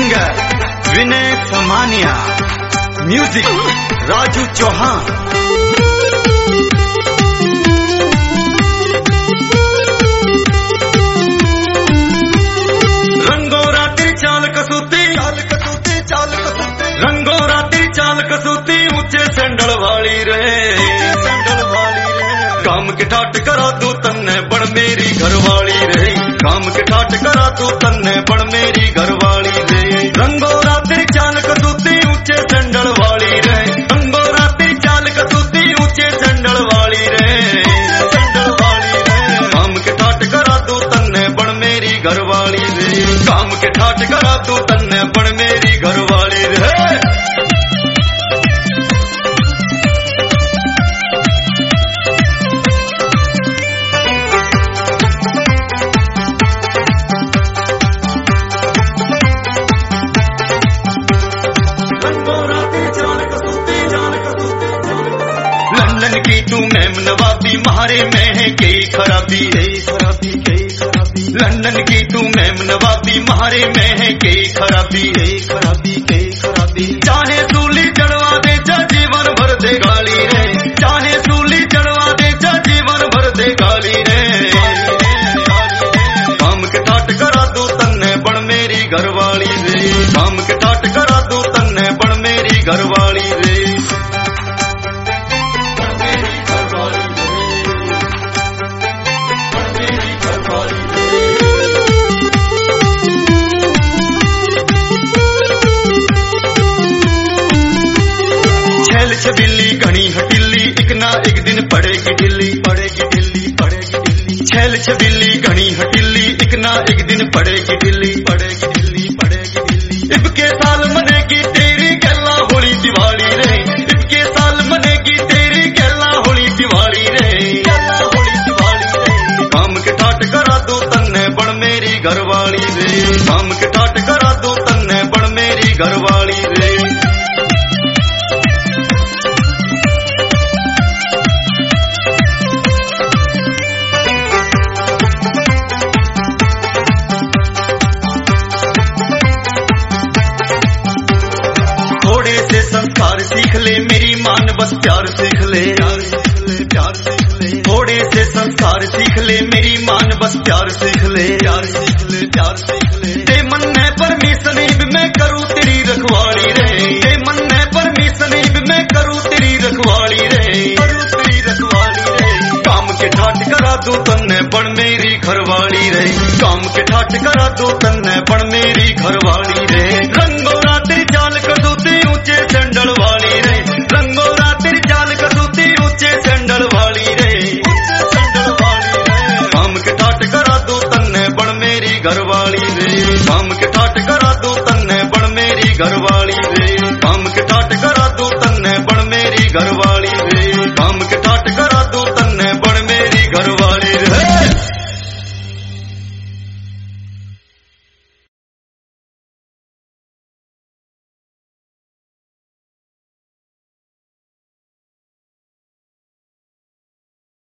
Singer Vinay Samaniya, music Raju Chauhan. रंगोरा तेरी चाल कसूती, रंगोरा तेरी चाल कसूती, ऊंचे सैंडल वाली रे, काम के ठाट करा तू तन्ने बड़ मेरी घरवाली रे, काम के ठाट करा तू तन्ने बड़ मेरी घरवाली रे। रंगोरा तेरी चाल कसूती, ऊंचे सैंडल वाली रे, रंगोरा तेरी चाल कसूती, ऊंचे सैंडल वाली रे, सैंडल वाली रे। काम के ठाट करा तू तन्ने बड़ मेरी घरवाली रे, काम के ठाट करा तू तन्ने बड़ मेरी घरवाली रे। लंदन की तू मैम नवाबी, मारे में है कई खराबी, लंदन की तू मैम नवाबी, मारे में है कई खराबी, चाहे सूली चढ़वा दे जा जीवन भर दे गाली रे, चाहे सूली चढ़वा दे जा जीवन भर दे गाली रे। काम के ठाट करा तू तन्ने बड़ मेरी घरवाली रे, काम के ठाट करा तू तन्ने बड़ मेरी घरवाली रे। छबिल्ली घनी हटिल्ली, एक ना एक दिन पड़ेगी ढिल्ली, पड़ेगी ढिल्ली, पड़ेगी ढिल्ली। छैल छबिल्ली घनी हटिल्ली, एक ना एक दिन पड़ेगी ढिल्ली, पड़ेगी ढिल्ली, पड़ेगी ढिल्ली। इबके साल मनेगी तेरी गल्ला होली दिवाली रे, इबके साल मनेगी तेरी गल्ला होली दिवाली रे, गल्ला होली दिवाली रे। काम के ठाट करा तू तन्ने बड़ मेरी घरवाली रे, काम के ठाट करा तू तन्ने बड़ मेरी घरवाली रे। संस्कार सीख ले मेरी मान, बस प्यार सीख ले, प्यार सीख ले। थोड़े से संस्कार सीख ले मेरी मान, बस प्यार सीख ले, प्यार सीख ले, प्यार सीख ले। ते मन है परमिशन मैं करूँ तेरी रखवाली रे, ते मन है परमिशन मैं करूँ तेरी रखवाली रे, करूँ तेरी रखवाली रे। काम के ठाट करा दो तन्ने बड़ मेरी घरवाली रे, काम के ठाट करा दो तन्ने बड़ मेरी घरवाली रे।